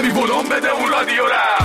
کمی ولوم بده اون رادیو را.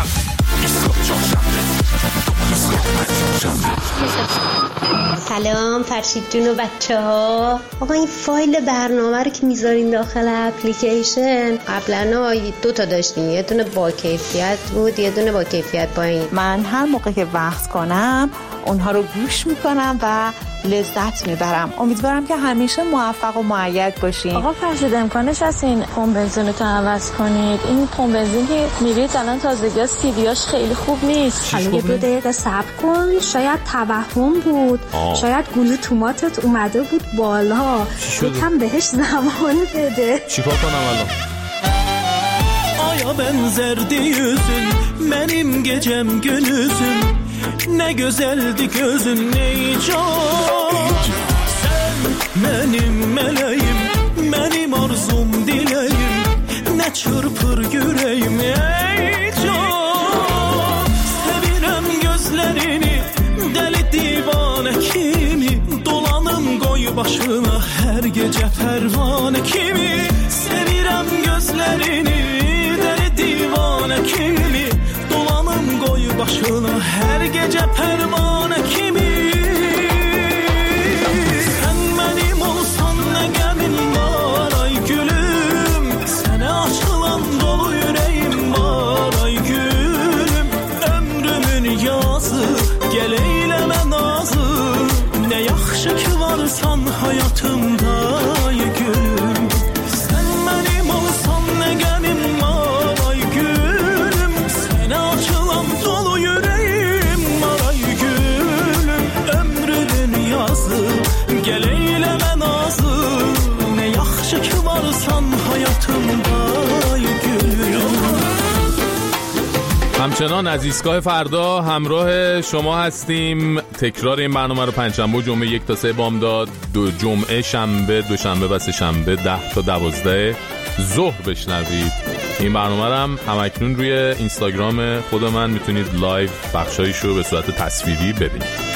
سلام فرشید جون و بچه ها. آقا این فایل برنامه رو که میذارین داخل اپلیکیشن قبلا 2 تا داشتین، یه دونه با کیفیت بود یه دونه با کیفیت پایین. من هر موقع که وقت کنم اونها رو گوش میکنم و لذت میبرم. امیدوارم که همیشه موفق و مؤید باشین. آقا فرشید امکانش هست این پمپ بنزین رو عوض کنید؟ این پمپ بنزین که میرید الان تازگی سیدیاش خیلی خوب نیست. حالا یه 2 دقیقه صبر کن، شاید توهم بود. شاید گلو توماتت اومده بود بالا، یکم بهش زمان بده. چیکار کنم الان؟ Aya benzerdi yüzün, benim gecem gündüzüm. Ne güzeldi gözün, ey can. Sen benim meleğim, benim arzum dileğim. Ne çırpır yüreğim, ey can. Sevirem gözlerini, deli divane kimi. Dolanım koy başına her gece pervane kimi. Sevirem gözlerini, divane kimi, dolanım koy başına her gece pervane kimi. Sen benim olsan ne gemim var ay gülüm. Sana açılan dolu yüreğim var ay gülüm. Ömrümün yazı gel eyleme nazı. Ne yaxşı ki varsan hayatımda ay gülüm. Sen benim olsan ne gemim var. Gel eyleme nazı. Ne yaxşı ki varsan hayatımda gülüm. همچنان از ایستگاه فردا همراه شما هستیم. تکرار این برنامه رو پنجشنبه و جمعه 1 تا 3 بامداد، جمعه شنبه، دوشنبه و سه‌شنبه 10 تا 12 ظهر بشنوید. این برنامه رو هم همکنون روی اینستاگرام خود من میتونید لایو بخشایش رو به صورت تصویری ببینید.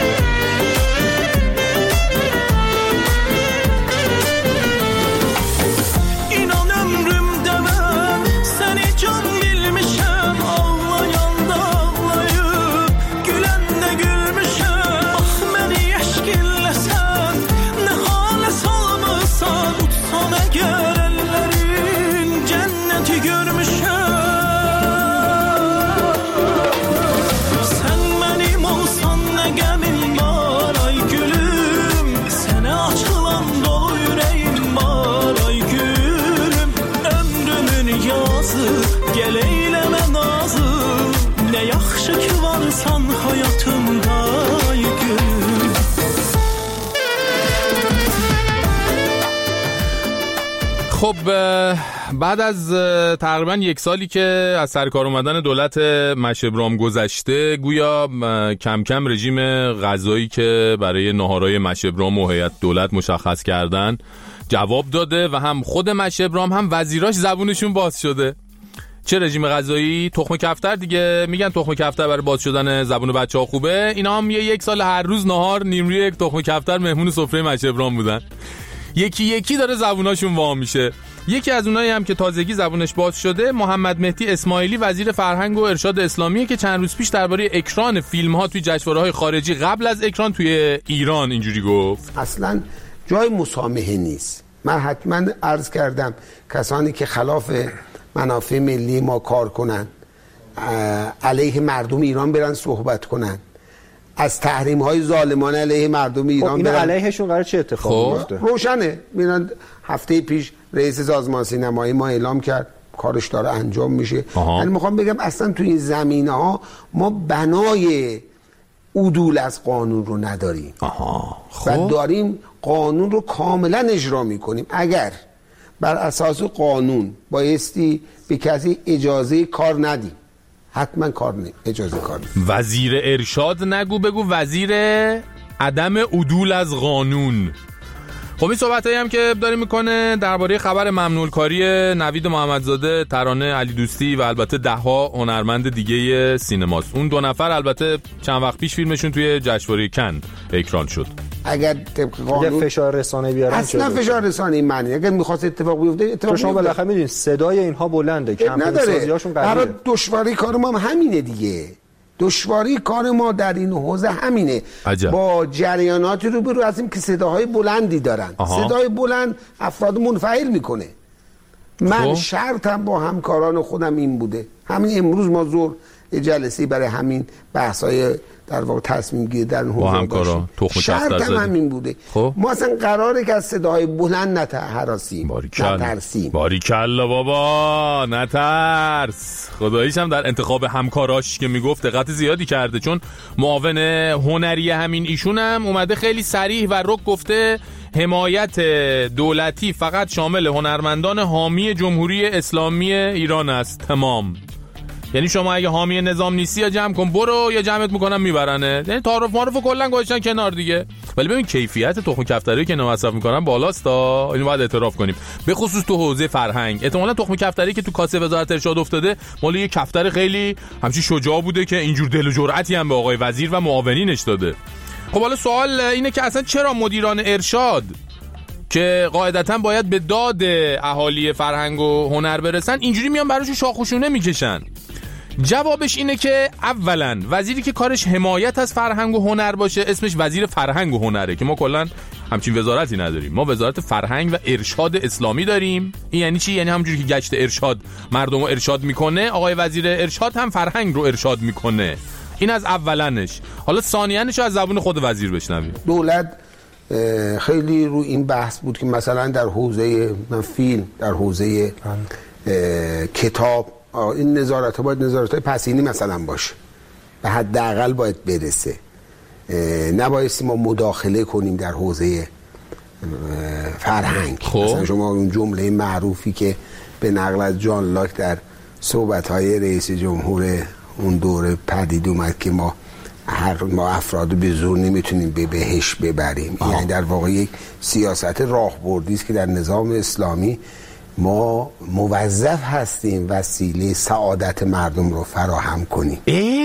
خب بعد از تقریبا 1 سالی که از سر کار اومدن دولت مشهبرام گذشته، گویا کم کم رژیم غذایی که برای ناهارهای مشهبرام و هیئت دولت مشخص کردن جواب داده و هم خود مشهبرام هم وزیراش زبونشون باز شده. چه رژیم غذایی؟ تخم کفتر دیگه. میگن تخم کفتر برای باز شدن زبون بچه‌ها خوبه. اینا هم 1 سال هر روز ناهار نیمروی 1 تخم کفتر مهمون سفره مشهبرام بودن. یکی یکی داره زبوناشون وا میشه. یکی از اونایی هم که تازگی زبونش باز شده محمد مهدی اسماعیلی، وزیر فرهنگ و ارشاد اسلامیه، که چند روز پیش درباره اکران فیلم‌ها توی جشنواره‌های خارجی قبل از اکران توی ایران اینجوری گفت: اصلاً جای مسامحه نیست. من حتما عرض کردم کسانی که خلاف منافع ملی ما کار کنن، علیه مردم ایران برن صحبت کنن، از تحریم‌های ظالمانه علیه مردم ایران این علیهشون قرار چه اتفاقی بیفته؟ روشنه. میرن هفته پیش رئیس سازمان سینمایی ما اعلام کرد کارش داره انجام میشه. من میخوام بگم اصلا تو این زمینه‌ها ما بنای عدول از قانون رو نداریم. و داریم قانون رو کاملا اجرا میکنیم. اگر بر اساس قانون بایستی به کسی اجازه کار ندیم، حتما اجازه کار ندیم. وزیر ارشاد نگو، بگو وزیر عدم عدول از قانون. خب این صحبتایی هم که داره میکنه درباره خبر ممنوع کاری نوید محمدزاده، ترانه علی دوستی و البته 10 هنرمند دیگه سینماست. اون 2 نفر البته چند وقت پیش فیلمشون توی جشنواره کن اکران شد. اگر طبق قانون فشار رسانه‌ای بیارن اصلا فشار رسانه‌ای معنی اگر می‌خواست اتفاق بیفته شما بالاخره می‌دونید صدای اینها بلنده، کمپین سازیاشون قویه. برای دشواری کار ما همینه دیگه. دشواری کار ما در این حوزه همینه. عجب. با جریاناتی روبرو هستیم که صداهای بلندی دارن. صدای بلند افراد منفعل میکنه. من شرطم با همکاران خودم این بوده. همین امروز ما ظهر جلسه‌ای برای همین بحث‌های در واقع تصمیم گیری در حوزه همکارا شرطم همین بوده. ما اصلا قراره که از صداهای بلند نترسیم. باریکلا بابا، نترس. خداییش هم در انتخاب همکاراش که میگفت دقت زیادی کرده، چون معاون هنری همین ایشون هم اومده خیلی صریح و رک گفته حمایت دولتی فقط شامل هنرمندان حامی جمهوری اسلامی ایران است. تمام. یعنی شما اگه حامی نظام نیستی یا جمع کن برو یا جمعت میکنم میبرنه. یعنی تعارف معرفو کلا گذاشتن کنار دیگه. ولی ببین کیفیت تخم کفتری که مصرف میکنن بالاست تا اینو باید اعتراف کنیم. به خصوص تو حوزه فرهنگ. احتمالاً تخم کفتری که تو کاسه وزارت ارشاد افتاده مال یه کفتر خیلی همچین شجاع بوده که اینجور دل و جرأتی هم به آقای وزیر و معاونینش داده. خب حالا سوال اینه که اصلا چرا مدیران ارشاد که قاعدتاً باید به داد اهالی فرهنگ و هنر برسن اینجوری میان براشون شاخوشونه میکشن؟ جوابش اینه که اولا وزیری که کارش حمایت از فرهنگ و هنر باشه اسمش وزیر فرهنگ و هنره که ما کلا همچین وزارتی نداریم. ما وزارت فرهنگ و ارشاد اسلامی داریم. این یعنی چی؟ یعنی همونجوری که گشت ارشاد مردم رو ارشاد میکنه، آقای وزیر ارشاد هم فرهنگ رو ارشاد میکنه. این از اولنش. حالا ثانیانش از زبون خود وزیر بشنویم. دولت خیلی رو این بحث بود که مثلا در حوزه فیلم، در حوزه کتاب این نظارت ها باید نظارت های پسینی مثلا باشه، به حداقل باید برسه. نبایستی ما مداخله کنیم در حوزه فرهنگ. مثلا شما اون جمله معروفی که به نقل از جان لاک در صحبت های رئیس جمهور اون دوره پدید اومد که ما افراد به زور نمیتونیم به بهشت ببریم. یعنی در واقع یک سیاست راهبردی است که در نظام اسلامی ما موظف هستیم وسیله سعادت مردم رو فراهم کنیم.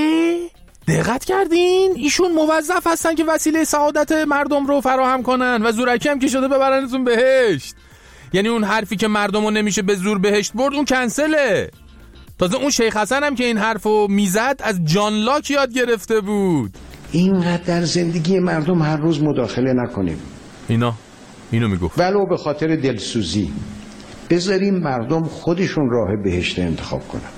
دقت کردین؟ ایشون موظف هستن که وسیله سعادت مردم رو فراهم کنن و زورکی هم که شده ببرنتون بهشت. یعنی اون حرفی که مردمو نمیشه به زور بهشت برد اون کنسله. تازه اون شیخ حسن هم که این حرفو میزد از جان لاک یاد گرفته بود. اینقدر در زندگی مردم هر روز مداخله نکنیم. اینو میگفت. ولو به خاطر دلسوزی بذاریم مردم خودشون راه بهشت انتخاب کنن.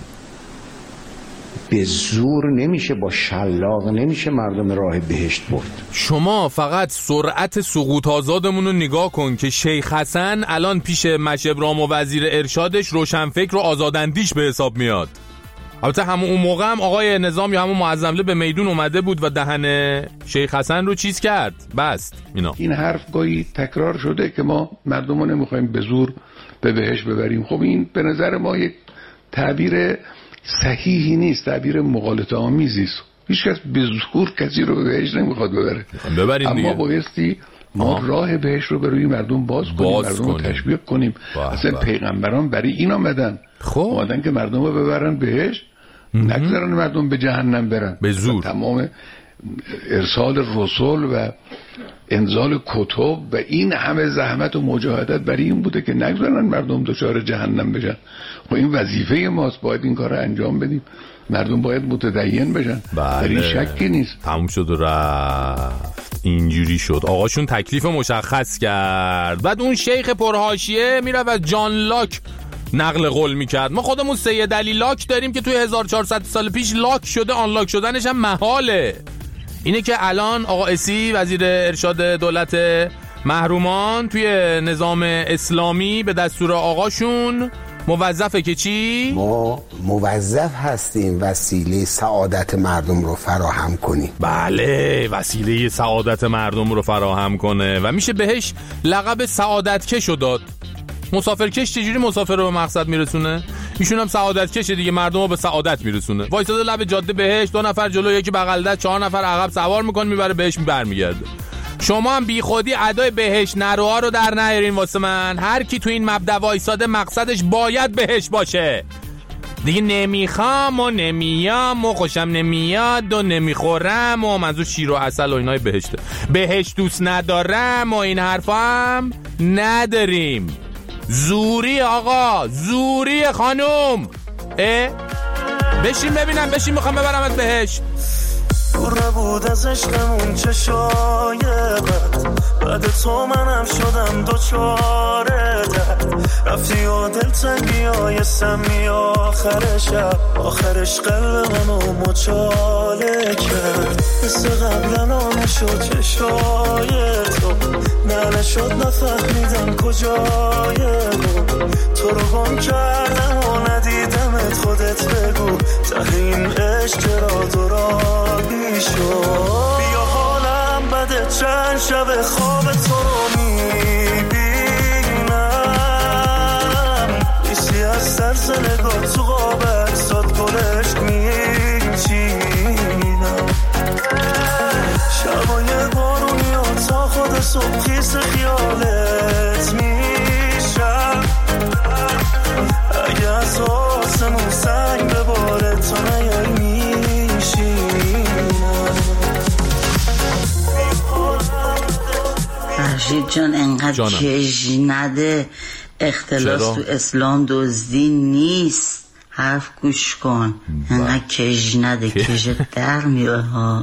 به زور نمیشه، با شلاق نمیشه مردم راه بهشت برد. شما فقط سرعت سقوط آزادمون رو نگاه کن که شیخ حسن الان پیش مشبرام و وزیر ارشادش روشنفکر و آزاداندیش به حساب میاد. البته همون اون موقع هم آقای نظام یا همون معظمله به میدون اومده بود و دهن شیخ حسن رو چیز کرد، بست. این حرف گاهی تکرار شده که ما مردم رو نمیخوایم به زور به بهشت ببریم. خب این به نظر ما یک تعبیر صحیحی نیست، تعبیر مغالطه آمیزی است. هیچ کس به زور کسی رو به بهشت نمیخواد ببره. اما بایستی ما راه بهشت رو به روی مردم باز کنیم، مردم رو تشویق کنیم. اصلا پیغمبران برای این آمدن که مردم رو ببرن بهشت، نگذارن مردم به جهنم برن به زور. تمام ارسال رسول و انزال کتب و این همه زحمت و مجاهدت برای این بوده که نگذارن مردم دچار جهنم بشن. و این وظیفه ماست، باید این کار رو انجام بدیم. مردم باید متدین بشن. در این شکی نیست. تموم شد و رفت. اینجوری شد. آقاشون تکلیف مشخص کرد. بعد اون شیخ پرحاشیه میره و جان لاک نقل قول میکرد. ما خودمون سید علی لاک داریم که توی 1400 سال پیش لاک شده، آن لاک شدنش هم محاله. اینه که الان آقا اسی وزیر ارشاد دولت محرومان توی نظام اسلامی به دستور آقاشون موظفه که چی؟ ما موظف هستیم وسیله سعادت مردم رو فراهم کنیم. بله، وسیله سعادت مردم رو فراهم کنه و میشه بهش لقب سعادتکش رو داد. مسافرکش چجوری مسافر رو به مقصد میرسونه؟ ایشون هم سعادتکش دیگه، مردم رو به سعادت میرسونه. وایساده لب جاده بهشت، 2 نفر جلو یکی بغل دست، 4 نفر عقب سوار میکنه میبره بهش برمیگرده. شما هم بی خودی ادای بهشت نروها رو در نیارین واسه من. هر کی تو این مبدا وایساده مقصدش باید بهشت باشه. دیگه نمیخوام و نمیام و خوشم نمیاد و نمیخورم و منظور شیر و عسل و اینای بهشته. بهشت دوست ندارم و این حرفا هم نداریم. زوری آقا، زوری خانوم. بشین ببینم، بشین میخوام ببرم از بهشت. دوره بود از عشقمون چشای بعد تو منم شدم دوچاره رفتی و دلتنگی های سمی آخرش قلب منو مچاله کرد. مثل قبلا نشد چشای تو نشد نفهمیدم کجای تو رو گم کردم و ندیدمت. خودت بگو ته این عشق چرا درابی شد. بیا حالم بده چند شب خواب تو رو میبینم ایسی از سرزنگاه تو قاب اکسات گلشت میچینم. شبای بارونی و تا خود صبح خیس خیالت میشم. اگه از آسمون سنگ بباره تو نیای میشینم. فرشید جان انقدر کج نده. اختلاس تو اسلام دزدی نیست. حرف گوش کن. انقدر کج نده، کجت در میره ها.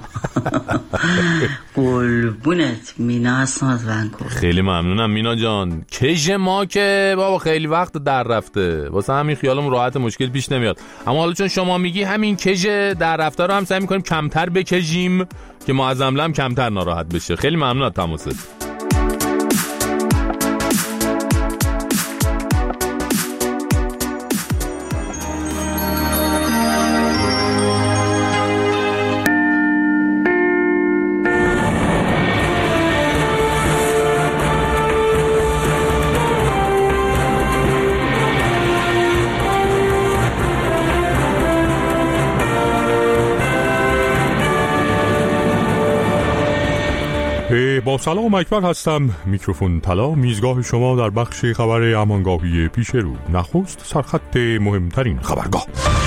قلبونت. مینا هستم از ونکوور. خیلی ممنونم مینا جان. کج ما که بابا خیلی وقت در رفته، واسه همین خیالم راحت، مشکل پیش نمیاد. اما حالا چون شما میگی همین کج در رفته رو هم سعی میکنیم کمتر بکجیم که معظم هم کمتر ناراحت بشه. خیلی ممنون از تماست. با سلام اکبر هستم. میکروفون طلا، میزگاه شما در بخش خبر امانگاهی پیش رو. نخست سرخط مهمترین خبرگاه.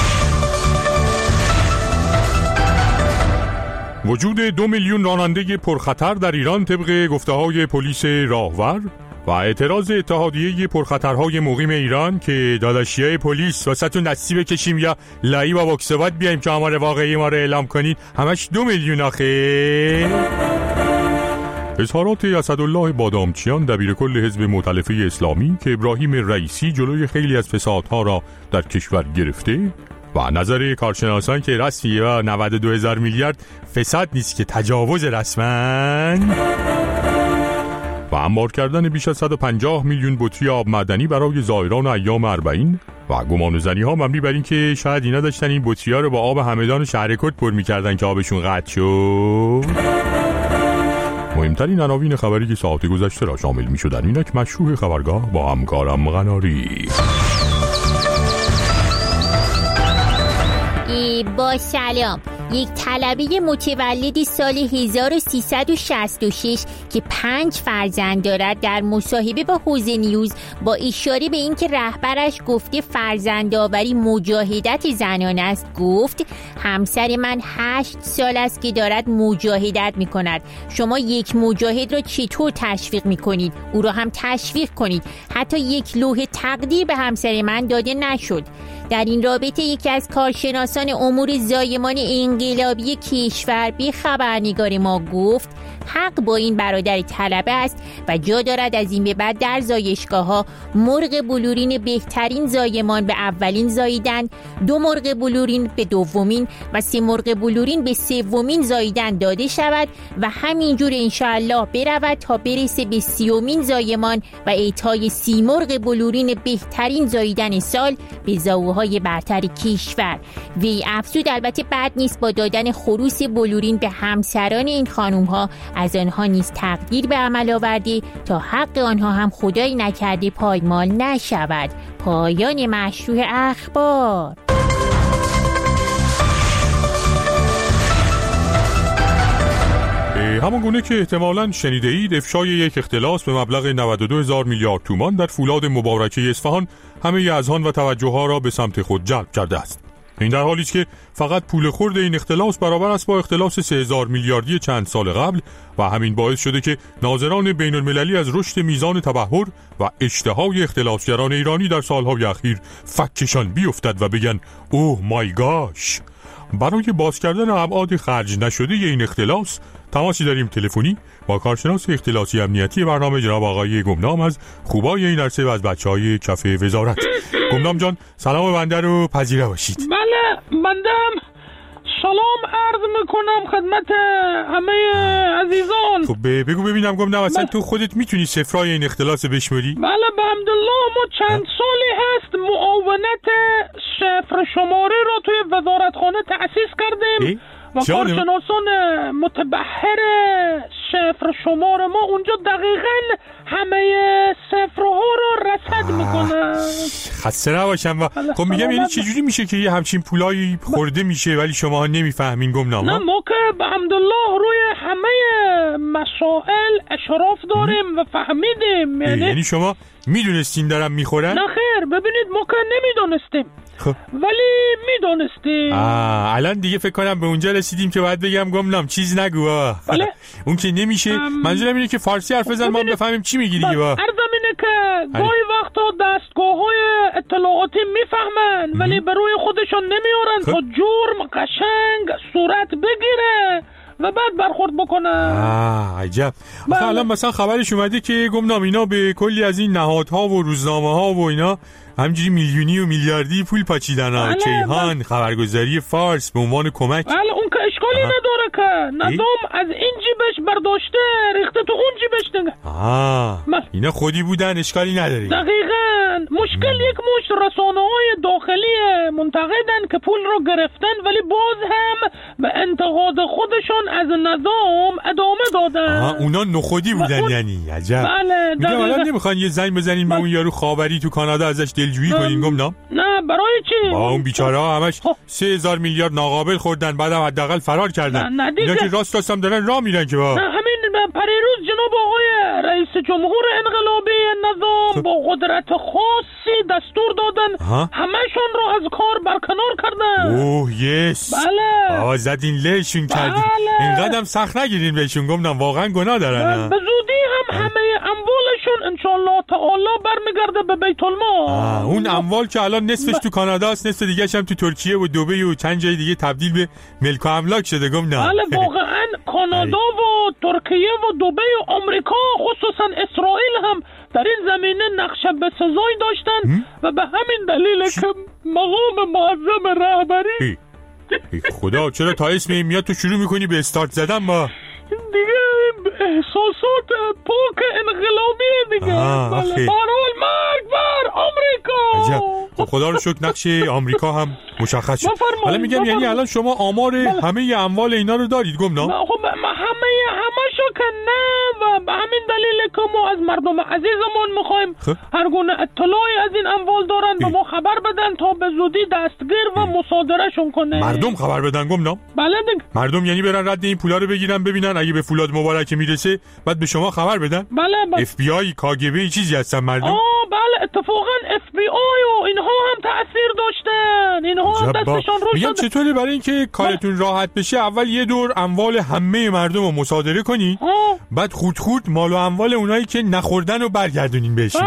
وجود 2 میلیون راننده پرخطر در ایران طبق گفته‌های پلیس راهور و اعتراض اتحادیه پرخطرهای مقیم ایران که داداشیای پلیس واسهتون دستی بکشیم یا لایی با بکسوات بیایم که آمار واقعی ما رو اعلام کنید، همش 2 میلیون آخه. اظهارات اسدالله بادامچیان دبیرکل حزب مؤتلفه اسلامی که ابراهیم رئیسی جلوی خیلی از فسادها را در کشور گرفته و نظر کارشناسان که رسمی و 92,000 میلیارد فساد نیست که تجاوز رسما و انبار کردن بیش از 150 میلیون بطری آب معدنی برای زائران ایام 40 و گمانه‌زنی ها مبنی بر این که شاید اینا داشتن این بطری ها رو با آب همدان شهرکوت پر می‌کردن که آبشون قطع شد. مهمترین عناوین خبری که ساعت گذشته را شامل می شدن. اینک مشروع خبرگاه با همکارم غناری. با سلام. یک طلبه متولد سال 1366 که 5 فرزند دارد در مصاحبه با حوزه نیوز با اشاره به اینکه رهبرش گفته فرزندآوری مجاهدت زنان است، گفت همسر من 8 سال است که دارد مجاهدت می کند. شما یک مجاهد را چطور تشویق می کنید؟ او را هم تشویق کنید. حتی یک لوح تقدیر به همسر من داده نشد. در این رابطه یکی از کارشناسان امور زایمان انقلابی کشور به خبرنگار ما گفت حق با این برادر طلبه است و جا دارد از این به بعد در زایشگاه‌ها مرغ بلورین بهترین زایمان به اولین زاییدن، 2 مرغ بلورین به دومین و 3 مرغ بلورین به سومین زاییدن داده شود و همینجور انشاءالله برود تا برسه به 30مین زایمان و اعطای 30 مرغ بلورین بهترین زاییدن سال به زاوهای برتر کشور. وی افزود البته بد نیست با دادن خروس بلورین به همسران این خانوم‌ها از آنها نیز تقدیر به عمل آورده تا حق آنها هم خدایی نکرده پایمال نشود. پایان مشروع اخبار. همان گونه که احتمالاً شنیده اید، افشای یک اختلاس به مبلغ 92,000 میلیارد تومان در فولاد مبارکه اصفهان همه اذهان و توجه ها را به سمت خود جلب کرده است. این در حالی است که فقط پول خورد این اختلاس برابر است با اختلاس 3,000 میلیاردی چند سال قبل و همین باعث شده که ناظران بین المللی از رشد میزان تبحر و اشتهای اختلاسگران ایرانی در سالهای اخیر فکشان بیفتد و بگن اوه مای گاش. برای باز کردن ابعاد خرج نشده این اختلاس تماسی داریم تلفنی با کارشناس اختلاسی امنیتی برنامه جناب آقای گمنام از خوبای این عرصه و از بچهای کف وزارت. گمنام جان سلام بنده رو پذیره باشید. بله بندم سلام عرض میکنم خدمت همه عزیزان. خب بگو ببینم گمنام اصلا تو خودت میتونی صفرای این اختلاس بشمری؟ بله به حمدالله ما چند سالی هست معاونت صفر شماره را توی وزارتخانه تأسیس کردیم و کارشناسان متبحر صفر شمار ما اونجا دقیقاً همه صفرها رو رصد میکنن. خسته نباشم. و خب میگم یعنی چجوری میشه که یه همچین پولایی خورده میشه ولی شما نمیفهمین گمنام؟ نه ما که به حمدالله روی همه مسائل اشراف داریم و فهمیدیم. یعنی شما میدونستین دارم میخورن؟ نه خیر ببینید ما که نمیدونستیم ولی میدونستیم. الان دیگه فکر کنم به اونجا رسیدیم که باید بگم گمنام چیز نگو. بله اون که نمیشه. منظورم اینه که فارسی حرف بزن ما بفهمیم چی میگی دیگه. عرضم اینه که گاهی وقتا دستگاه‌های اطلاعاتی میفهمن ولی به روی خودشون نمیارن تا جرم قشنگ صورت بگیره و بعد برخورد بکنن. عجب. الان مثلا خبرش اومده که گمنام اینا به کلی از این نهادها و روزنامه‌ها و اینا همجوری میلیونی و میلیاردی پول پاچیدن. کیهان، خبرگزاری فارس به عنوان کمک. بله اون که اشکالی نداره که نظام از این جیبش برداشته ریخته تو اون جیبش دیگه. اینا خودی بودن اشکالی نداره. دقیقاً. مشکل یک مشت رسانه‌های داخلی منتقدن که پول رو گرفتن ولی باز هم به انتقاد خودشون از نظام ادامه دادن. اونا نخودی بودن یعنی. عجب. بله میگم الان نمیخوان یه زنگ بزنین به اون یارو خاوری تو کانادا ازش دلجویی کنین گمنام؟ نه برای چی؟ با اون بیچاره ها همش 3,000 میلیارد ناقابل خوردن بعدم حداقل فرار کردن. اینا که راست هم دارن راه میرن که همین پریروز جناب آقای رئیس جمهور انقلابی نظام با قدرت خاصی دستور دادن همشون رو از کار برکنار کردن. اوه یس. بله زدین لهشون کردین. اینقدر سخت نگیرین بهشون گمنام واقعا گناه دارن. به زودی هم همه اموالشون انشالله تعالی برمیگرده به بیت المال. اون اموال که الان نصفش تو کانادا است نصف دیگه‌ش هم تو ترکیه و دبی و چند جای دیگه تبدیل به ملک و املاک شده گمنام. بله واقعا کانادا و ترکیه و دبی و آمریکا خصوصا اسرائیل هم در این زمینه نقش بسزایی داشتن و به همین دلیل که مقام معظم رهبری خدا چرا تا اسم این میاد تو شروع میکنی به استارت زدن ما دیگه احساسات پاک انقلابی دیگه. برحال مرگ بر آمریکا. عجب. خب خدا رو شکر نقش آمریکا هم مشخص شد. حالا میگم یعنی الان شما آمار همه اموال اینا رو دارید گمنام؟ خب همشو که نه و به همین دلیل که ما از مردم عزیزمون میخوایم هر گونه اطلاعی از این اموال دارن به ما خبر بدن تا به زودی دستگیر و مصادرهشون کنه. مردم خبر بدن گمنام؟ بله دیگه. مردم یعنی برن رد این پولا رو بگیرن ببینن اگه به فولاد مبارکه میرسه بعد به شما خبر بدن؟ بله. اف بی آی کاگبه چیزی هستن مردم؟ بله اتفاقا اف بی آی و اینها هم تأثیر داشتن. اینها هم دستشون روش. میگم چطوره برای اینکه کارتون راحت بشه اول یه دور اموال همه مردم رو مصادره کنین بعد خود مال و اموال اونایی که نخوردن رو برگردونین بهشون.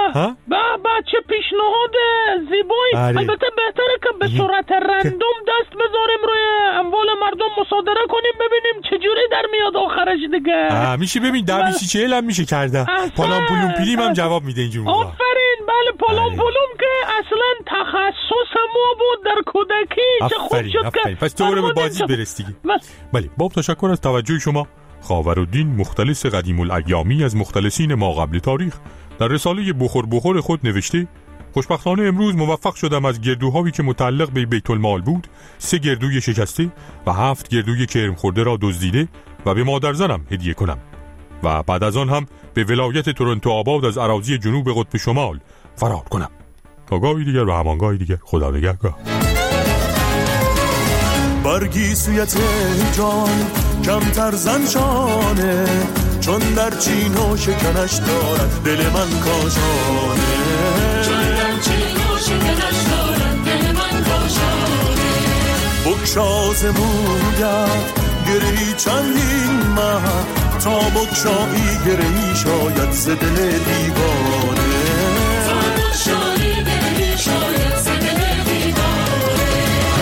به چه پیشنهاد زیبایی. البته بهتره که به صورت رندوم دست بذاریم روی اموال مردم مصادره کنیم ببینیم چجوری در میاد آخرش دیگه. میشه ببین 10-20-40 هم میشه کرده. پالام پولوم پیلیم هم جواب میده اینجور. آفرین. بله پالام پولوم که اصلا تخصص ما بود در کودکی. چه خوب شد که پس تو برو به بازی برس دیگه. بله با تشکر از توجه شما. خاورالدین مختلس قدیم الایامی از مختلسین ما قبل تاریخ در رساله بخور خود نوشته خوشبختانه امروز موفق شدم از گردوهایی که متعلق به بیت المال بود 3 گردوی شکسته و 7 گردوی کرم خورده را دزدیده و به مادرزنم هدیه کنم و بعد از آن هم به ولایت تورنتو آباد از اراضی جنوب قطب شمال فرار کنم. تا گاهی دیگر و همانگاهی دیگر خدا نگهدار. برگی سویت جان کمتر زنشانه، چون در چین و شکنش دارد دل من کاشانه، چون در چین و شکنش دارد دل من کاشانه. بکشاز موید گرهی چندین ماه، تا بکشایی گرهی شاید ز دل دیوانه، تا بکشایی گرهی شاید ز دل دیوانه.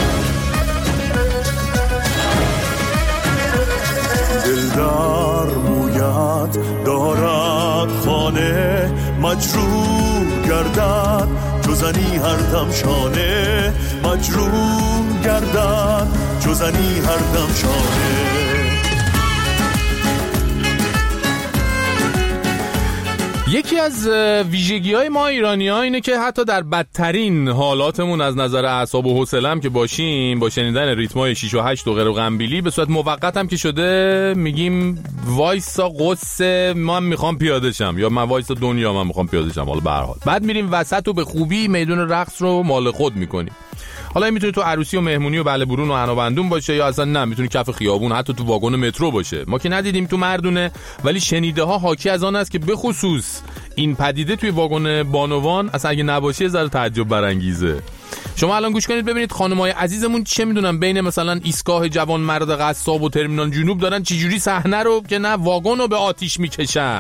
دلدار موید دارد خانه، مجروح گردد چو زنی هر دم شانه، مجروح گردد چو زنی هر دم شانه. یکی از ویژگی‌های ما ایرانی‌ها اینه که حتی در بدترین حالاتمون از نظر اعصاب و حوصله‌ام که باشیم، با شنیدن ریتم‌های 6 و 8 و غیر و غنبیلی به صورت موقت هم که شده میگیم وایسا قصه من میخوام پیاده شم، یا من وایسا دنیا من میخوام پیاده شم. حالا به هر حال بعد میریم وسط و به خوبی میدون رقص رو مال خود میکنیم. حالا میتونه تو عروسی و مهمونی و بله برون و عنابندون باشه، یا اصلا نه میتونه کف خیابون، حتی تو واگن مترو باشه. ما که ندیدیم تو مردونه، ولی شنیده ها حاکی از آن است که به خصوص این پدیده توی واگن بانوان اصلا اگه نباشه ذره تعجب برانگیزه. شما الان گوش کنید ببینید خانمای عزیزمون چه میدونن بین مثلا ایستگاه جوان مرد قصاب و ترمینال جنوب دارن چه جوری صحنه رو که نه واگن رو به آتیش میکشن.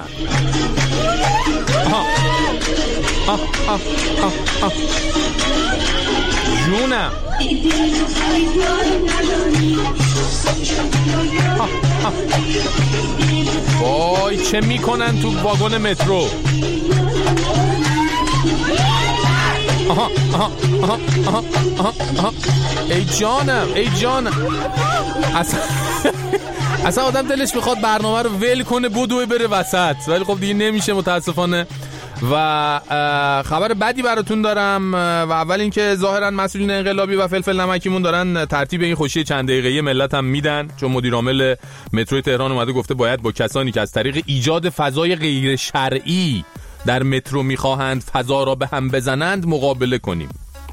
جونم وای چه میکنن تو واگن مترو. ای جانم ای جانم. اصلا آدم دلش میخواد برنامه رو ول کنه بدوه بره وسط، ولی خب دیگه نمیشه متاسفانه. و خبر بدی براتون دارم، و اول اینکه ظاهرا مسئولین انقلابی و فلفل نمکیمون دارن ترتیب این خوشی چند دقیقه‌ای ملت هم میدن، چون مدیر عامل مترو تهران اومده گفته باید با کسانی که از طریق ایجاد فضای غیر شرعی در مترو میخواهند فضا را به هم بزنند مقابله کنیم.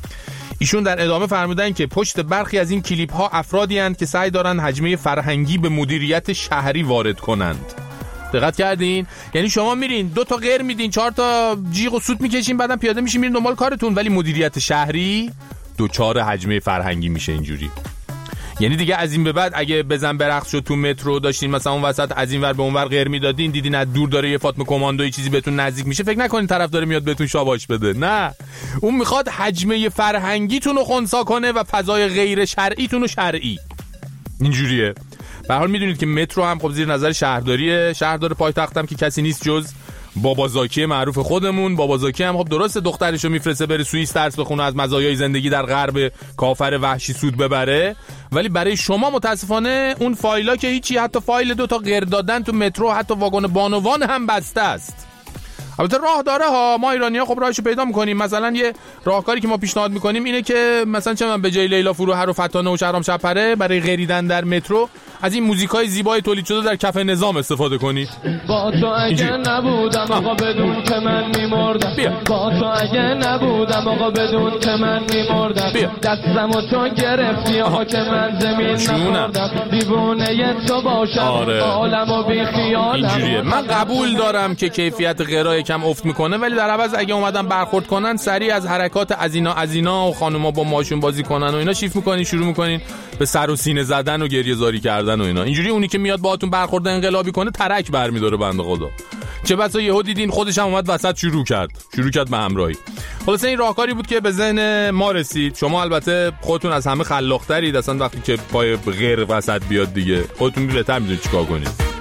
ایشون در ادامه فرمودن که پشت برخی از این کلیپ ها افرادی هستند که سعی دارن حجمه فرهنگی به مدیریت شهری وارد کنند. دقت کردین؟ یعنی شما میرین 2 تا غیر میدین، 4 تا جیغ و سوت میکشین، بعدم پیاده میشین میرین دنبال کارتون، ولی مدیریت شهری 2-4 حجمه فرهنگی میشه اینجوری. یعنی دیگه از این به بعد اگه بزن برقص شد تو مترو داشتین مثلا اون وسط از این ور به اون ور غیر میدادین، دیدین از دور داره یه فاطمه کماندویی چیزی بهتون نزدیک میشه، فکر نکنین طرف داره میاد بهتون شاباش بده. نه، اون میخواد حجمه فرهنگیتون رو خنثی کنه و فضای غیر شرعیتون رو شرعی. اینجوریه. به هر حال میدونید که مترو هم خب زیر نظر شهرداریه. شهردار پایتختم که کسی نیست جز بابا زاکی معروف خودمون. بابا زاکی هم خب درسته دخترشو میفرسته بره سوئیس درس بخونه، از مزایای زندگی در غرب کافر وحشی سود ببره، ولی برای شما متاسفانه اون فایلا که هیچی، حتی فایل 2 تا غیر دادن تو مترو، حتی واگن بانوان هم بسته است. البته راه داره ها، ما ایرانی‌ها خب راهشو پیدا می‌کنیم. مثلا یه راهکاری که ما پیشنهاد می‌کنیم اینه که مثلا چه من به جای لیلا فروهر و فتانه و شهرام شب‌پره برای غریدن در مترو از این موزیکای زیبای تولید شده در کف نظام استفاده کنید. با تو اگه نبودم آقا بدون که من می‌مردم، با تو اگه نبودم آقا بدون که من می‌مردم، دستمو تو گرفتی آقا که من زمین نخوردم، دیوونه تو باشم عالمو بی خیالم. اینجوریه. من قبول دارم که کیفیت غیرای کم افت میکنه، ولی در عوض اگه اومدن برخورد کنن سریع از حرکات از اینا و خانوما با ماشون بازی کنن و اینا شیف میکنین، شروع میکنین به سر و سینه زدن و گریه زاری کردن و اینا. اینجوری اونی که میاد باهاتون برخورد انقلابی کنه ترک برمی‌داره بنده خدا. چه بسا یهو دیدین خودش هم اومد وسط شروع کرد به همراهی. خلاص این راهکاری بود که به ذهن ما رسید. شما البته خودتون از همه خلاق‌ترید، اصلا وقتی که پای غیر وسط بیاد دیگه خودتون بهتر میدونید چیکار کنید.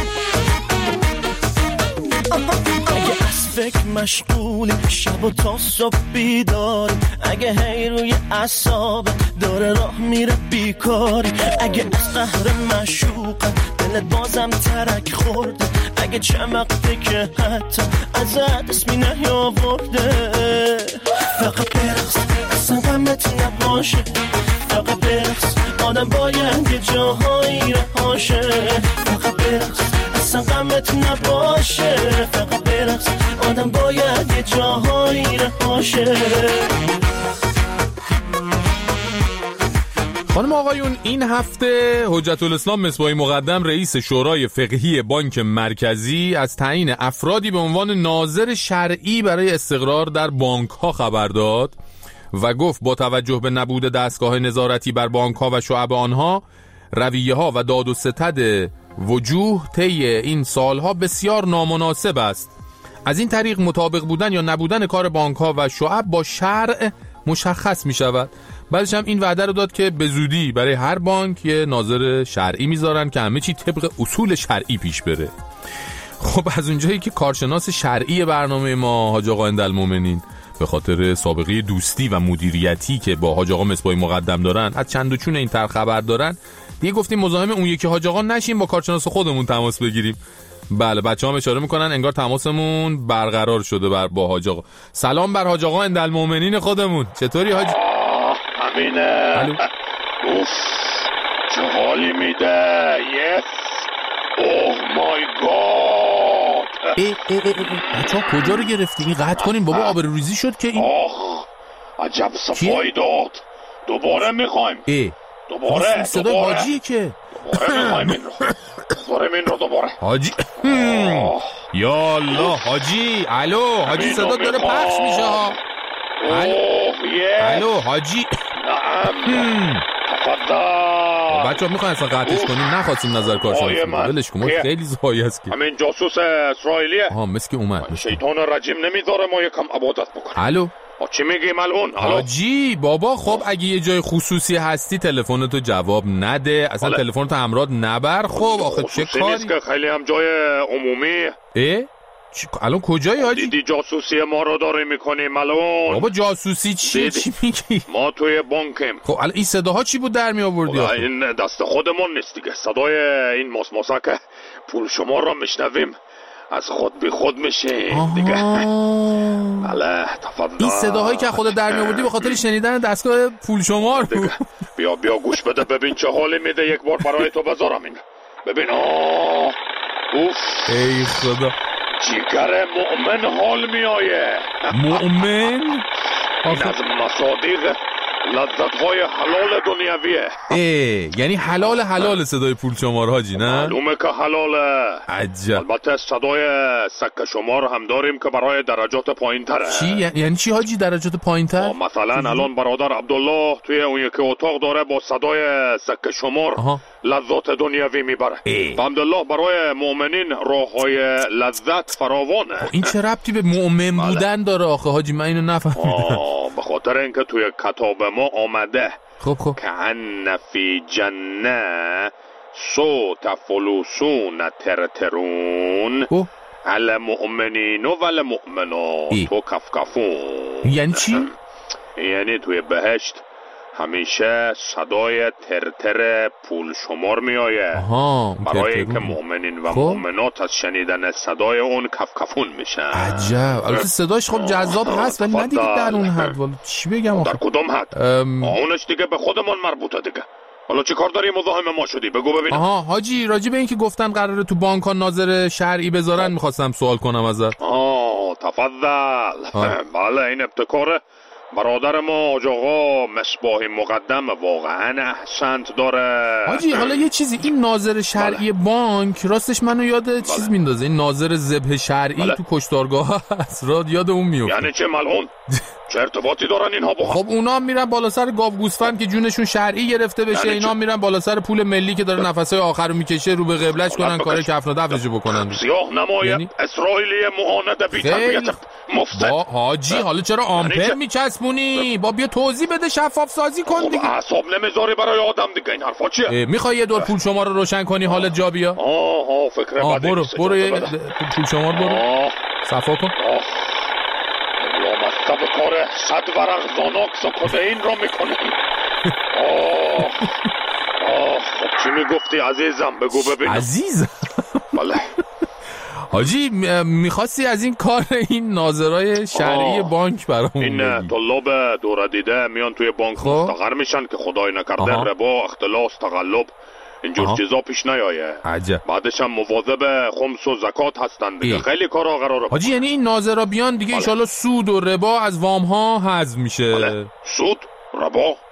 فکر مشغولی شب و تا صبح بیداری، اگه هی روی اعصاب داره راه میره بیکاری، اگه از قهر مشوقم دلت بازم ترک خورده، اگه چمقته که حتی ازت اسمی نیاورده، فقط برقص اصلا غمت نباشه، فقط برقص آدم باید یه جاهایی رهاشه، فقط برقص اصلا غمت نباشه، فقط برقص آدم باید یه جاهایی رهاشه. خانم آقایون، این هفته حجت الاسلام مصباحی مقدم رئیس شورای فقهی بانک مرکزی از تعیین افرادی به عنوان ناظر شرعی برای استقرار در بانک ها خبر داد و گفت با توجه به نبود دستگاه نظارتی بر بانک ها و شعب آنها، رویه ها و داد و ستد وجوه طی این سالها بسیار نامناسب است. از این طریق مطابق بودن یا نبودن کار بانک ها و شعب با شرع مشخص می شود. بعدش هم این وعده رو داد که به زودی برای هر بانک یه ناظر شرعی میذارن که همه چی طبق اصول شرعی پیش بره. خب از اونجایی که کارشناس شرعی برنامه ما حاج آقا اندالمومنین به خاطر سابقه دوستی و مدیریتی که با حاج آقا مصباحی مقدم دارن، از چند و چون این طرح خبر دارن، دیگه گفتیم مزاحم اون یکی حاج آقا نشیم، با کارشناس خودمون تماس بگیریم. بله، بچه‌ها اشاره میکنن انگار تماسمون برقرار شده با حاج آقا. سلام بر حاج آقا اندالمومنین خودمون. چطوری حاج؟ همینه. اوف چه حالی میده. یس اوه مای گاد. بچه‌ها کجا رو گرفتی؟ این قطع کنیم بابا، آبروریزی شد که این. عجب صفایی داد. دوباره میخوایم. دوباره صدای حاجیه که. دوباره میخوایم این رو. دوباره حاجی. یا الله حاجی. الو حاجی، صدا داره پخش میشه ها. الو حاجی. نعم تفضل. بچه‌ها میخواین اصلا قطعش کنیم؟ نخواستیم نظر کارشناس ولش کن، خیلی زایی است که همین جاسوس اسرائیلیه. مثل که اومد. شیطان رجیم نمیذاره ما یکم عبادت بکنیم. الو چی میگی ملعون؟ حاجی بابا، خب اگه یه جای خصوصی هستی تلفنتو جواب نده، اصلا تلفنتو همراه نبر. خب آخه چه کاری؟ که خیلی هم جای عمومی. الان کجایی حاجی؟ دیدی جاسوسی ما رو داری میکنی ملعون؟ بابا جاسوسی چیه؟ چی میگی؟ ما توی بانکیم. خب الان این صداها چی بود در می آوردی؟ این دست خودمون نیست دیگه. صدای این ماسماسک پول شما رو میشنویم از خود بی خود میشه دیگه. بله تفضل. این صداهایی که خودت در می آوردی به خاطر شنیدن دستگاه پول شمار بود. بیا گوش بده ببین چه حالی میده. یک بار برای تو بذارم این. ببین. اوف ای خدا، جیگر مؤمن حال میآیه. مؤمن؟ این از مصادیق لذت‌های حلال دنیویه. یعنی حلال صدای پول شمار حاجی، نه؟ معلومه که حلاله. عجب. البته صدای سکه شمار هم داریم که برای درجات پایین تره. چی؟ یعنی چی حاجی درجات پایین تر؟ مثلا الان برادر عبدالله توی اون یکی اتاق داره با صدای سکه شمار لذات دنیوی میبره. الحمدلله برای مؤمنین راه‌های لذت فراوانه. این چه ربطی به مؤمن بودن داره آخه حاجی؟ من اینو نفهمیدم. به خاطر اینکه توی کتاب ما آمده خب کأن فی جنه صوت فلوسون ترترون المؤمنین و المؤمنات کفکفون. یعنی چی؟ یعنی توی بهشت همیشه صدای ترتر پول شمار می آیه برای اینکه مؤمنین و مؤمنات از شنیدن صدای اون کفکفون میشن. عجب. البته صداش خب جذاب هست ولی نه دیگه در اون حد. چی بگم آخه؟ در کدوم حد؟ اونش دیگه به خودمون مربوطه دیگه. حالا چی کار داری مزاحم ما شدی؟ بگو ببینم. حاجی راجع به این که گفتن قراره تو بانک ها ناظر شرعی بذارن میخواستم سوال کنم ازت. تفضل. بله این ابتکاره برادر ما حاج آقا مصباحی مقدم واقعا احسنت داره. حاجی حالا یه چیزی، این ناظر شرعی بانک راستش منو یاد چیز میندازه. این ناظر ذبح شرعی تو کشتارگاه هست، یاد اون میفته. یعنی چه ملعون؟ چه ارتباطی دارن اینها با هم؟ خب اونا میرن بالا سر گاو گوسفند که جونشون شرعی گرفته بشه، اینا میرن بالا سر پول ملی که داره نفسای آخر رو میکشه رو به قبلش کنن، کار کفن و دفنشو بکنن. سیاه نمای اسرائیلی معاند بی تربیت مفسد. حاجی حالا چرا آمپر میچسبونی؟ با بیا توضیح بده، شفاف سازی کن دیگه. اعصاب نمیذاری برای آدم دیگه. این حرفا چیه؟ میخوای یه دور پول شمار رو روشن کنی حالت جا بیا؟ فکر بعدی. برو پول شمار برو صفا کن. لامصب کار 100 ورق زاناکس و کدئین رو میکنه. خب چی میگفتی عزیزم؟ بگو ببینم. عزیزم؟ بله حاجی میخواستی از این کار این ناظرای شرعی بانک برامون این طلاب دوره دیده میان توی بانک مستقر میشن که خدای نکرده ربا، اختلاس، تقلب اینجور چیزا پیش نیایه. عجب. بعدش هم مواظب خمس و زکات هستن دیگه. خیلی کارا قراره حاجی. یعنی این ناظرا بیان دیگه ان شاءالله سود و ربا از وام ها حذف میشه. سود، ربا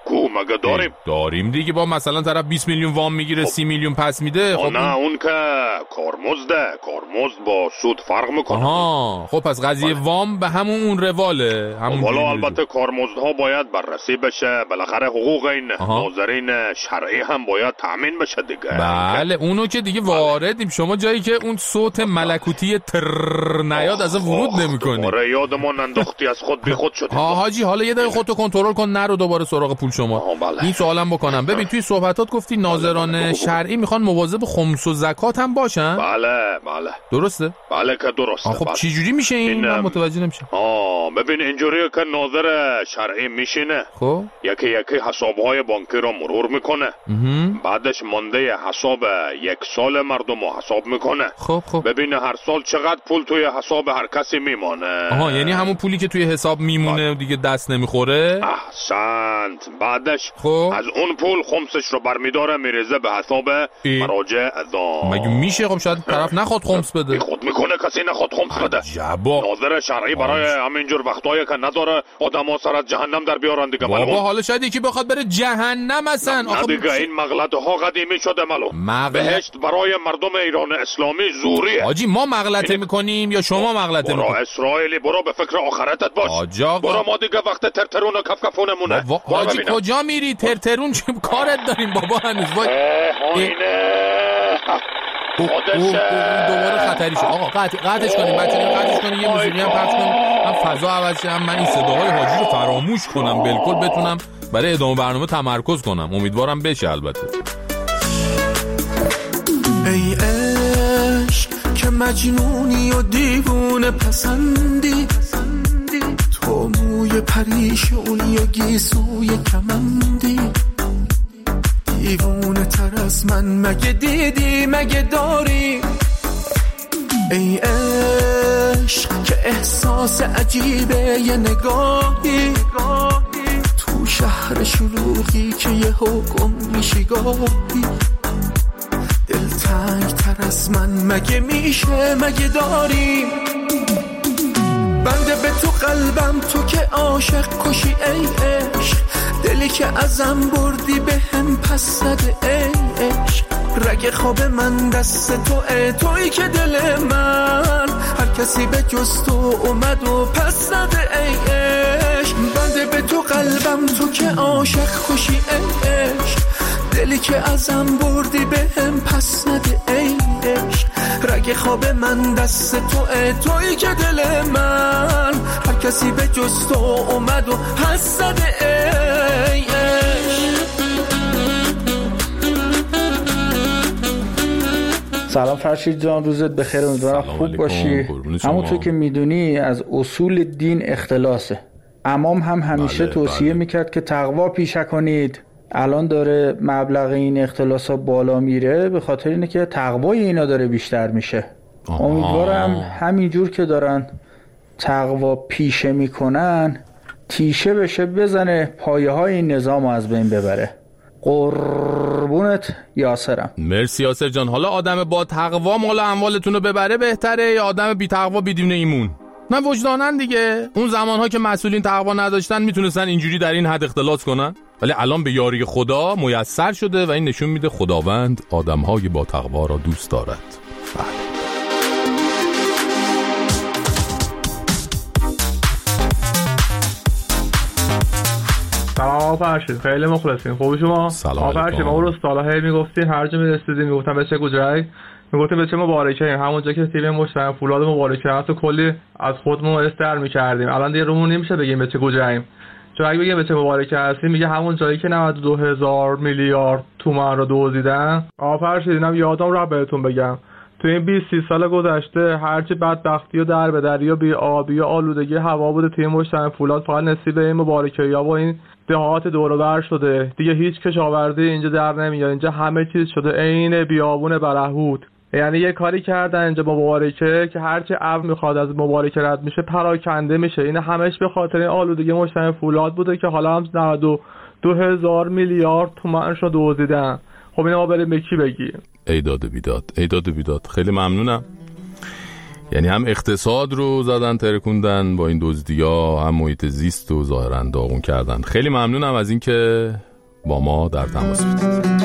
کو مگه داریم دیگه. با مثلا طرف 20 میلیون وام میگیره 30 میلیون پس میده. خب نه اون که کارمزد با سود فرق میکنه. خب پس قضیه وام به همون رواله. حالا البته کارمزدها باید بررسی بشه، بالاخره حقوق این ناظرین شرعی هم باید تامین بشه دیگه. بله اونو که دیگه واردیم. شما جایی که اون صوت ملکوتی تر نیاد از ورود نمی‌کنی. آره یادمون انداختی از خود بی خود شدی. حاجی حالا یه دقیقه خودتو کنترل کن، نرو دوباره سراغ پول شما. این سوالم بکنم، ببین توی صحبتات گفتی ناظران شرعی میخوان مواظب خمس و زکات هم باشن. بله درسته؟ بله که درسته. خب چه جوری میشه این؟ من متوجه نمیشم. ببین اینجوریه که ناظر شرعی میشینه، خب یکی حسابهای بانکی رو مرور میکنه، بعدش مانده حساب یک سال مردم رو حساب میکنه. خب ببینه هر سال چقدر پول توی حساب هر کسی میمونه. یعنی همون پولی که توی حساب میمونه دیگه دست نمیخوره. احسنت. بعدش از اون پول خمسش رو برمیداره میریزه به حساب مراجع اعظام. مگه میشه؟ خب شاید طرف نخواد خمس بده. خود میکنه کسی نخواد خمس بده. ناظر شرعی برای همینجور وقتایی که نداره آدم‌ها سر از جهنم در بیارن دیگه. بابا حالا شاید یکی بخواد بره جهنم اصلا. دیگه این مغلطه‌ها قدیمی شده معلوم. بهشت برای مردم ایران اسلامی زوریه. حاجی ما مغلطه میکنیم یا شما مغلطه میکنید؟ برو اسرائیلی، برو به فکر آخرتت باش. برو ما دیگه وقت ترترون و کفکفونمونه. حاجی کجا میری؟ ترترون چه کارت داریم بابا هنوز؟ دوباره خطری شد. آقا قطعش کنیم بچه‌ها، قطعش کنیم، یه موسیقی هم پخش کنیم، هم فضا عوض شه، هم من این صداهای حاجی رو فراموش کنم بالکل، بتونم برای ادامه برنامه تمرکز کنم. امیدوارم بشه. البته ای عشق که مجنونی و دیوونه پسندی، تو موی پریشونی و گیسوی کمندی، دیوونه تر از من مگه دیدی مگه داری؟ ای عشق که احساس عجیبه یه نگاهی، تو شهر شلوغی که یه حکم میشی گاهی، دلتنگ تر از من مگه میشه مگه داری؟ بنده به تو قلبم تو که عاشق کشی ای عشق، دلی که ازم بردی به هم پس زده ای عشق، رگ خواب من دست تویی که دل من هر کسی به جز تو اومد و پس زده ای عشق. بنده به تو قلبم تو که عاشق کشی ای عشق، دلی که ازم بردی به هم پس نده ای عشق، رگ خواب من دست تویی که دل من هر کسی به جز تو اومد و پس زده ای عشق. سلام فرشید جان، روزت بخیر، امیدوارم خوب باشی. همونطور که میدونی از اصول دین اختلاسه. امام هم همیشه توصیه میکرد که تقوا پیشه کنید. الان داره مبلغ این اختلاسا بالا میره به خاطر اینه که تقوای اینا داره بیشتر میشه. امیدوارم همینجور که دارن تقوا پیشه میکنن تیشه بشه بزنه پایه های این نظام از بین ببره. قربونت یاسرم. مرسی یاسر جان. حالا آدم با تقوا مال اموالتون رو ببره بهتره یا آدم بی تقوا بدون ایمون؟ نه وجدانن دیگه. اون زمانها که مسئولین تقوا نداشتن میتونستن اینجوری در این حد اختلاس کنن، ولی الان به یاری خدا میسر شده و این نشون میده خداوند آدمهای با تقوا را دوست دارد. سلام فرشید، خیلی مخلصیم. خوبی شما؟ سلام فرشید. ما رو سال‌ها میگفتین هر جا میرسیدیم میگفتن به چه گوجه‌ای، میگفتیم به چه مبارکه، همونجا که تیم مشترک فولاد مبارکه حتی کلی از خودمون استر می‌کردیم. الان دیگه رومون نمیشه بگیم به چه گوجه‌ایم. چون اگه بگیم به چه مبارکه هستیم میگه همون جایی که 92,000 میلیارد تومان رو دزدیدن. فرشید اینم یادم رو بهتون بگم تو این 20-30 سال گذشته هرچی بدبختی و دربدری و بی‌آبی و آلودگی هوا بوده تیم مشترک فولاد فقط نصیب این مبارکه‌ها و این دهات دور و بر شده. دیگه هیچ کشاورزی اینجا در نمیاد. اینجا همه چیز شده عین بیابون برهوت. یعنی یه کاری کردن اینجا مبارکه که هرچی ابر میخواد از مبارکه رد میشه پراکنده میشه. این همش به خاطر این آلودگی مشترک فولاد بوده که حالا هم 92,000 میلیارد تومانش رو دزدیدن. خب اینا ما بریم به کی بگیم؟ ایداد بیداد. خیلی ممنونم. یعنی هم اقتصاد رو زدن ترکوندن با این دزدی‌ها، هم محیط زیست رو ظاهراً داغون کردن. خیلی ممنونم از اینکه با ما در تماس بودید.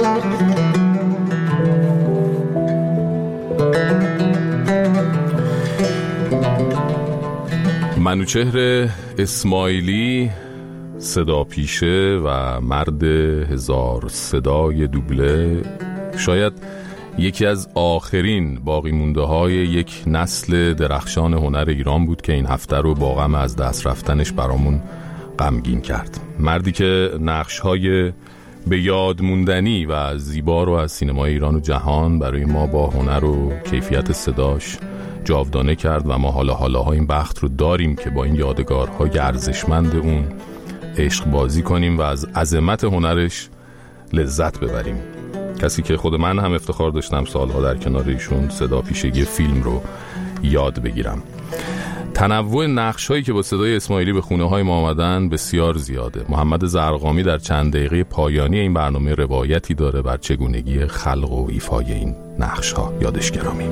منوچهر اسماعیلی، صدا پیشه و مرد هزار صدای دوبله، شاید یکی از آخرین باقی مونده های یک نسل درخشان هنر ایران بود که این هفته رو با غم از دست رفتنش برامون غمگین کرد. مردی که نقش های به یاد موندنی و زیبا رو از سینمای ایران و جهان برای ما با هنر و کیفیت صداش جاودانه کرد و ما حالا این بخت رو داریم که با این یادگارهای ارزشمند اون عشق بازی کنیم و از عظمت هنرش لذت ببریم. کسی که خود من هم افتخار داشتم سالها در کنار ایشون صدا پیشگی فیلم رو یاد بگیرم. تنوع نقش‌هایی که با صدای اسماعیلی به خونه‌های ما آمدن بسیار زیاده. محمد زرقامی در چند دقیقه پایانی این برنامه روایتی داره بر چگونگی خلق و ایفای این نقش‌ها. یادش گرامی.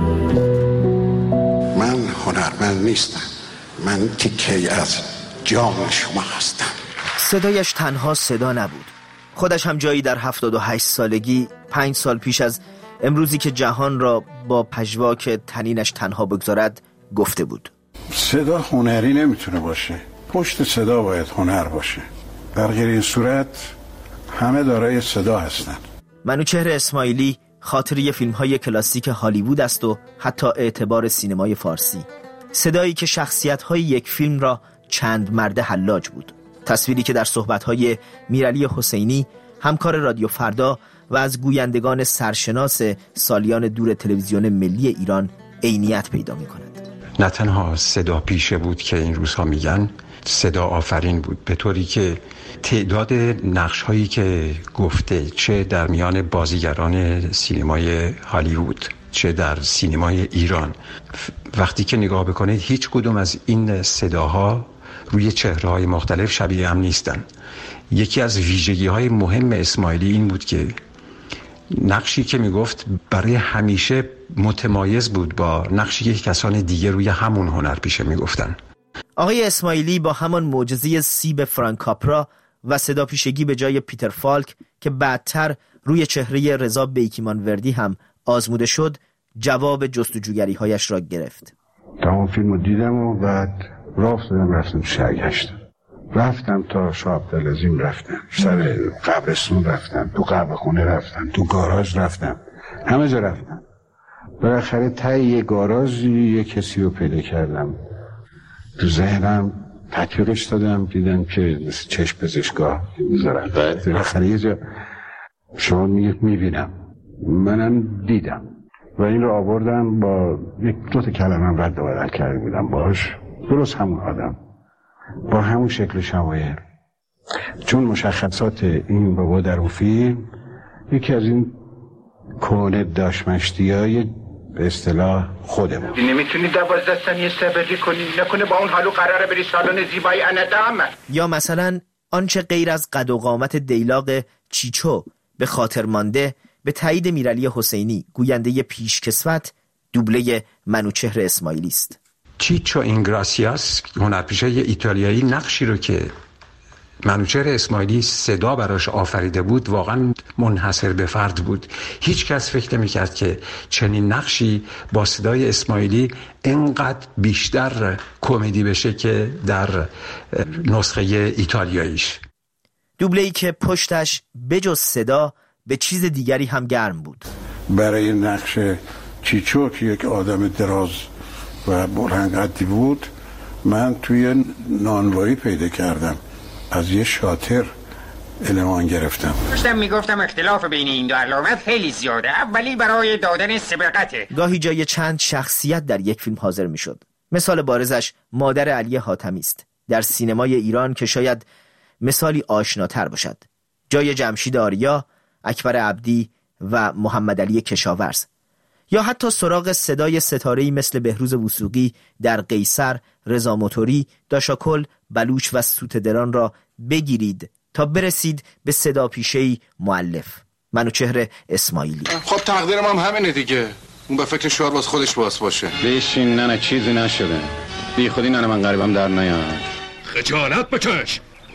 من هنرمند نیستم، من تیکه‌ای از جان شما هستم. صدایش تنها صدا نبود، خودش هم جایی در 78 سالگی 5 سال پیش از امروزی که جهان را با پژواک تنینش تنها بگذارد گفته بود. صدا هنری نمیتونه باشه، پشت صدا باید هنر باشه، در غیر این صورت همه دارای صدا هستن. منوچهر اسماعیلی خاطره فیلم‌های کلاسیک هالیوود است و حتی اعتبار سینمای فارسی. صدایی که شخصیت‌های یک فیلم را چند مرده حلاج بود. تصویری که در صحبت‌های میرعلی حسینی، همکار رادیو فردا و از گویندگان سرشناس سالیان دور تلویزیون ملی ایران عینیت پیدا می‌کند. نه تنها صدا پیشه بود که این روزها میگن، صدا آفرین بود، به طوری که تعداد نقش‌هایی که گفته چه در میان بازیگران سینمای هالیوود چه در سینمای ایران، وقتی که نگاه بکنید هیچ کدوم از این صداها روی چهره‌های مختلف شبیه هم نیستن. یکی از ویژگی‌های مهم اسماعیلی این بود که نقشی که میگفت برای همیشه متمایز بود با نقشی که کسان دیگه روی همون هنر پیشه میگفتن. آقای اسماعیلی با همان معجزه سیب فرانک کاپرا و صدا پیشگی به جای پیتر فالک که بعدتر روی چهره رضا بیکیمانوردی هم آزموده شد، جواب جستجوگری‌هایش را گرفت. تمام فیلمو دیدم و بعد راه افتادم رفتم سرگشت. رفتم تا شاه عبدالعظیم، رفتم سر قبرستون، رفتم تو قهوه‌خونه، رفتم تو گاراژ، رفتم همه جا رفتم. بالاخره ته یه گاراژ یه کسی رو پیدا کردم، تو ذهنم تطبیقش دادم، دیدم که مثل چشم پزشکا میذارن. بالاخره یه جا شما میبینم، منم دیدم و این رو آوردم با یک دو تا کلمه رد و بدل کرده بودم باش، درست همون آدم با همون شکل شمایل. چون مشخصات این بابا در اون فیلم یکی از این کهنه داشمشتیای به اصطلاح خودمون. نمیتونی 12 ثانیه صبر کنی؟ نکنه با اون حالو قراره بری سالن زیبایی اندام؟ یا مثلا آنچه غیر از قد و قامت دیلاق چیچو به خاطر مانده به تایید میرعلی حسینی، گوینده پیشکسوت، دوبله منوچهر اسماعیلی است. چیچو اینگراسیاس، هنرپیشه ایتالیایی، نقشی رو که منوچهر اسماعیلی صدا براش آفریده بود واقعا منحصر به فرد بود. هیچ کس فکر نمی‌کرد که چنین نقشی با صدای اسماعیلی اینقدر بیشتر کمدی بشه که در نسخه ایتالیاییش. دوبله‌ای که پشتش بجز صدا به چیز دیگری هم گرم بود. برای نقش چیچو که یک آدم دراز و بلند قدی بود، من توی نانوایی پیدا کردم، از یه شاطر المان گرفتم. داشتم میگفتم اختلاف بین این دو علامت خیلی زیاده، اولی برای دادن سبقته. گاهی جای چند شخصیت در یک فیلم حاضر میشد. مثال بارزش مادر علی حاتمی است در سینمای ایران که شاید مثالی آشناتر باشد. جای جمشید آریا، اکبر عبدی و محمد علی کشاورز. یا حتی سراغ صدای ستاره‌ای مثل بهروز وثوقی در قیصر، رضا موتوری، داشاکل، بلوچ و سوتدران را بگیرید تا برسید به صدا پیشه‌ای مؤلف، منوچهر اسماعیلی. خب تقدیرم هم همینه دیگه، اون به فکر شعار باز خودش باشه. بشین ننه، چیزی نشده، بی خودی ننه من غریبم در نیاد. خجالت بکش،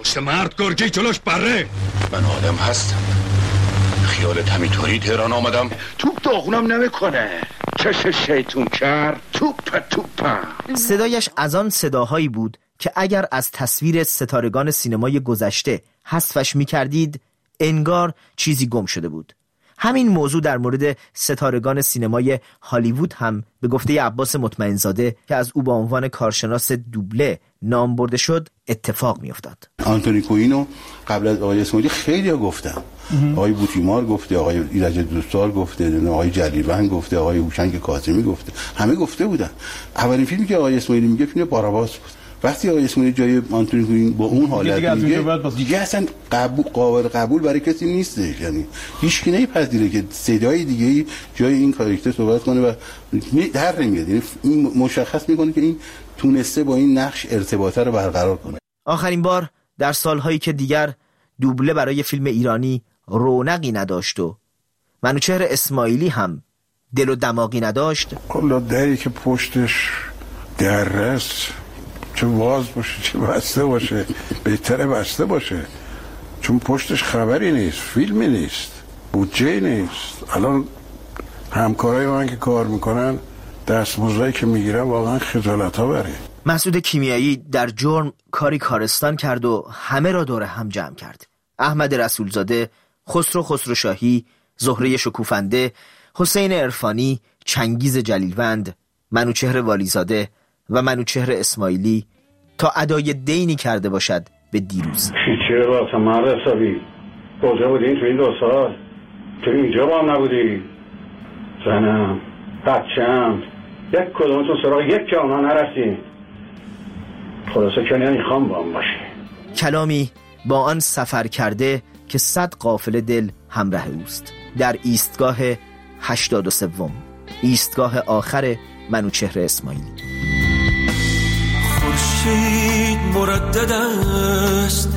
سه مرد گرگی جلوش بره. من آدم هستم، خیالت همینطوری تهران آمدم؟ توپ داغونم نمیکنه. چش شیطون کرد توپ. صدایش از آن صداهایی بود که اگر از تصویر ستارگان سینمای گذشته حذفش می‌کردید انگار چیزی گم شده بود. همین موضوع در مورد ستارگان سینمای هالیوود هم به گفته عباس مطمئنزاده که از او با عنوان کارشناس دوبله نام برده شد اتفاق می‌افتاد. آنتونی کوینو قبل از آقای اسماعیلی خیلی ها گفتن. آقای بوتیمار گفته، آقای ایرج دوستار گفته، آقای جلیلوند گفته، آقای هوشنگ کاظمی گفته، همه گفته بودن. اولین فیلمی که آقای اسماعیلی میگه فیلم باراباس بود. وقتی آقای اسماعیلی جای آنتونی کوین با اون حالت دیگه اصلا قابل قبول برای کسی نیست. یعنی هیچ کی نمیپذیره که صدای دیگه‌ای جای این کاراکتر صحبت کنه و در نمیاد. یعنی این مشخص میکنه که این تونسته با این نقش ارتباطه رو برقرار کنه. آخرین بار در سالهایی که دیگر دوبله برای فیلم ایرانی رونقی نداشت و منوچهر اسماعیلی هم دل و دماغی نداشت، کلا دری که پشتش درست چه باز باشه چه بسته باشه بهتره بسته باشه، چون پشتش خبری نیست، فیلمی نیست، بودجه نیست. الان همکارای من که کار میکنن دستمزدی که میگیرن واقعا خجالت ها بره. مسعود کیمیایی در جرم کاری کارستان کرد و همه را دور هم جمع کرد. احمد رسولزاده، خسرو شاهی، زهره شکوفنده، حسین عرفانی، چنگیز جلیلوند، منوچهر والیزاده و منوچهر اسماعیلی تا ادای دینی کرده باشد به دیروز. چرا واسه مرد حسابی کجا بودین تو این 2 سال؟ تو اینجا با هم نبودی؟ زنم بچم یک کدومتون سراغ یک که آنها نرسید. خلاصه که نمیخوام با هم باشی. کلامی با آن سفر کرده که 100 قافله دل همراه اوست در ایستگاه 83 ایستگاه آخر منوچهر اسماعیلی. خورشید مردد است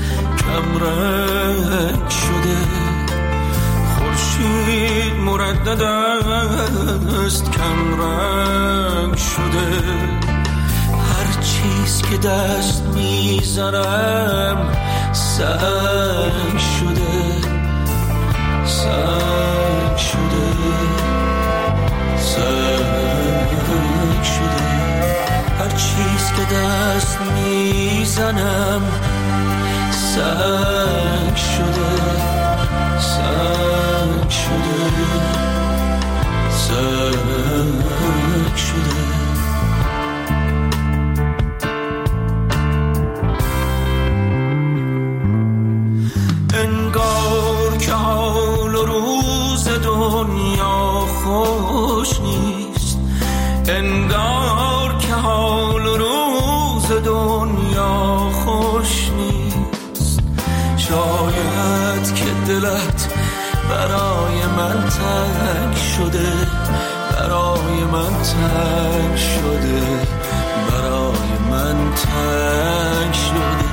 کمرنگ شده، خورشید مردد است کمرنگ شده، هر چیز که دست میزنم سنگ شده، سنگ شده، سنگ شده، هر چیز که دست میزنم سنگ شده، سنگ شده، سنگ شده. انگار که حال و روز دنیا خوش نیست، انگار که حال و روز دنیا خوش نیست، شاید که دلت برای من تنگ شده، برای من تنگ شده، برای من تنگ شده،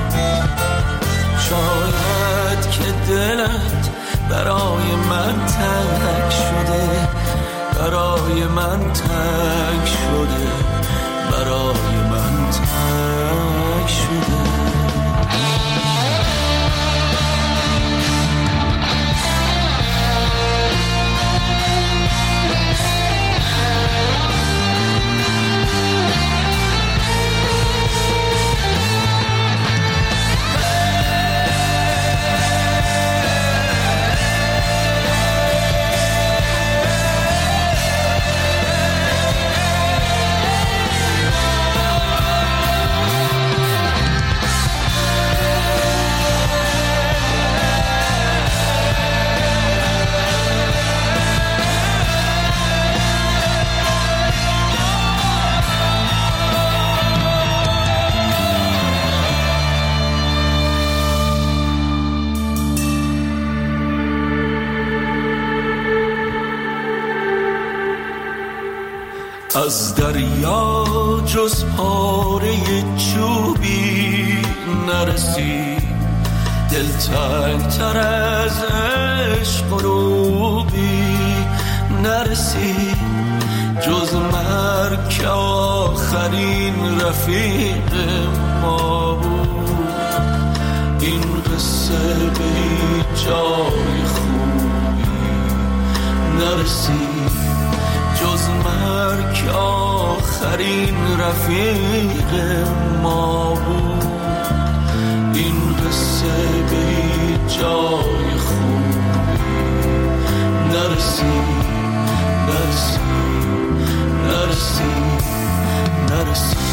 شاید که دلت برای من تنگ شده، برای من تنگ شده، برای من تنگ شده. از دریا جز پاره چوبی نرسید، دلتنگ تر از عشق قلوبی نرسید، جز مرگ که آخرین رفیق ما بود، این قصه به هیچ جای خوبی نرسید جز مرگ آخرین رفیق ما بود. این قصه به هیچ جای خوبی نرسید نرسید نرسید نرسید